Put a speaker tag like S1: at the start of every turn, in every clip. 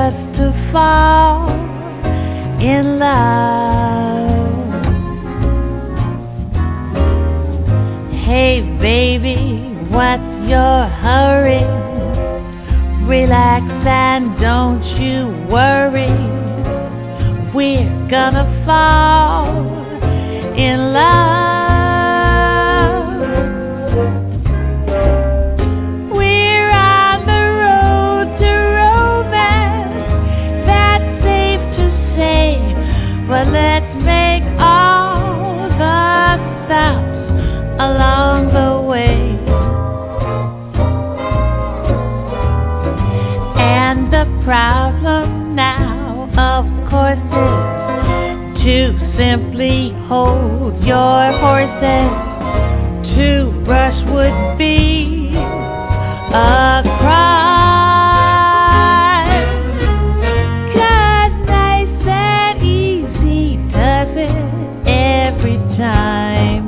S1: just to fall in love. Hey baby, what's your hurry? Relax and don't you worry. We're gonna fall in love. We're on the road to romance, that's safe to say, but let's make all the stops along the way. And the problem now, of course, is to simply hold your horses. To rush would be a crime, 'cause nice and easy does it every time.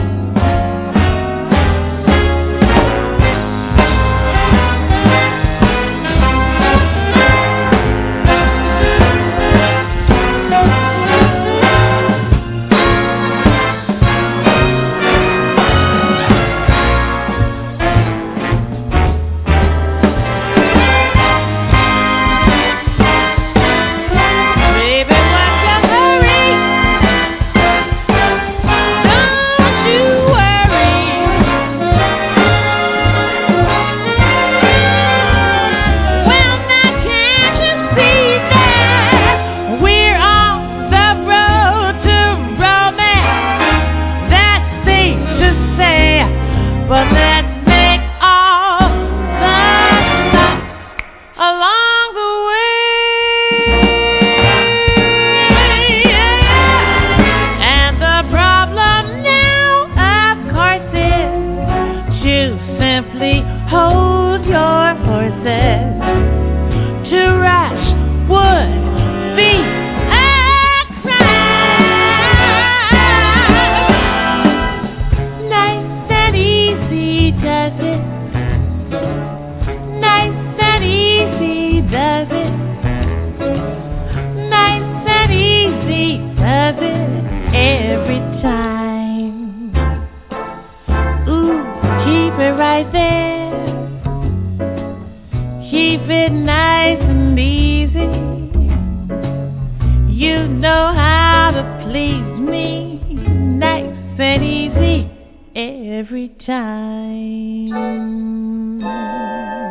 S1: But let's make all the stops along the way. And the problem now, of course, is to simply hold your horses. To rush would be a crime. Nice and easy does it. Nice and easy does it. Nice and easy does it every time. Ooh, keep it right there. Keep it nice and easy. You know how to please me. Nice and easy every time.